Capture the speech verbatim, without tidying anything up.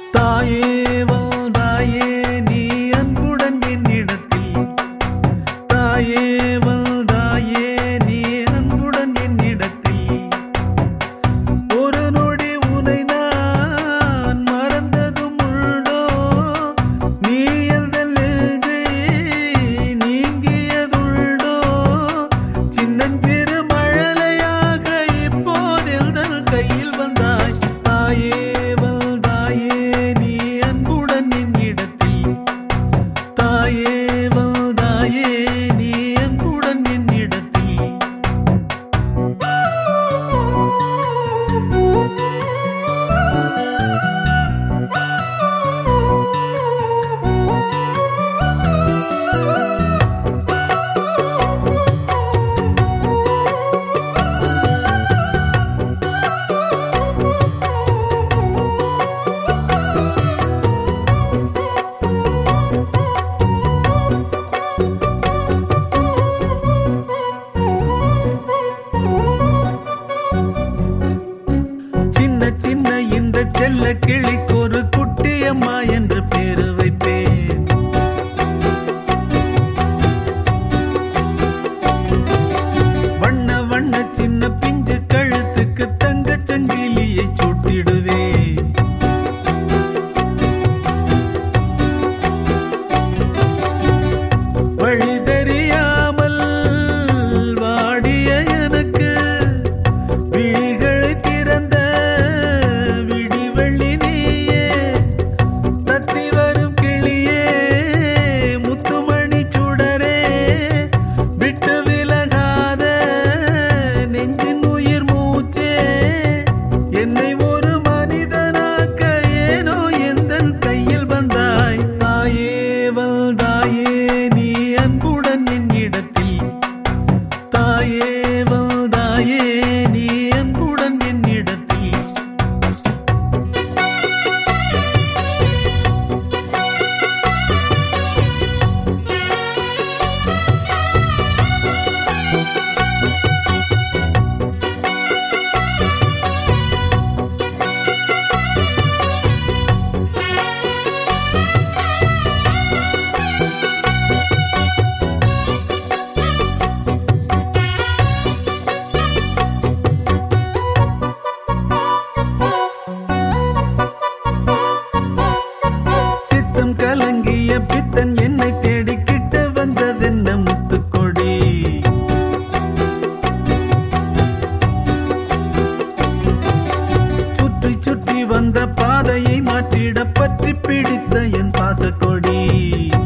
தாயே வந்தாயே நீ அன்புடன் என்னிடத்தில், தாயே வந்தாயே நீ அன்புடன் என்னிடத்தில், ஒரு நொடி உனை நான் மறந்ததும் உண்டோ, நீ எந்தன் நெஞ்சை நீங்கியதுண்டோ, சின்னஞ்சிறு மழலையாக இப்போதெந்தன் கையில் வந்தாய். தாயே வந்தாயே நீ அன்புடன் என்னிடத்தில், தாயே வந்தாயே நீ அன்புடன் என்னிடத்தில். சின்ன சின்ன இந்த செல்ல கிளிக்கு ஒரு குட்டியம்மா என்று பேரு வைப்பேன். வண்ண வண்ண சின்ன பிஞ்சு கழுத்துக்கு தங்கச் சங்கிலியை சூட்டிடுவேன். வழி தெரியாமல் வாடிய எனக்கு விழிகளை திறந்த விடிவெள்ளி நீயே, தத்தி வரும் கிளியே முத்துமணி சுடரே, விட்டு விலகாத நெஞ்சின் உயிர் மூச்சே, என்னை ஒரு மனிதனாக்க ஏனோ எந்தன் கையில் வந்தாய். தாயே வந்தாயே நீ அன்புடன் என்னிடத்தில், தாயே வந்தாயே நீ அன்புடன் என்னிடத்தில். சித்தம் கலங்கிய பித்தன் என்னை தேடி கிட்ட வந்ததென்ன முத்துக்கொடி, சுற்றி சுற்றி வந்த பாதையை மாற்றிட பற்றி பிடித்த என் பாசக்கொடி.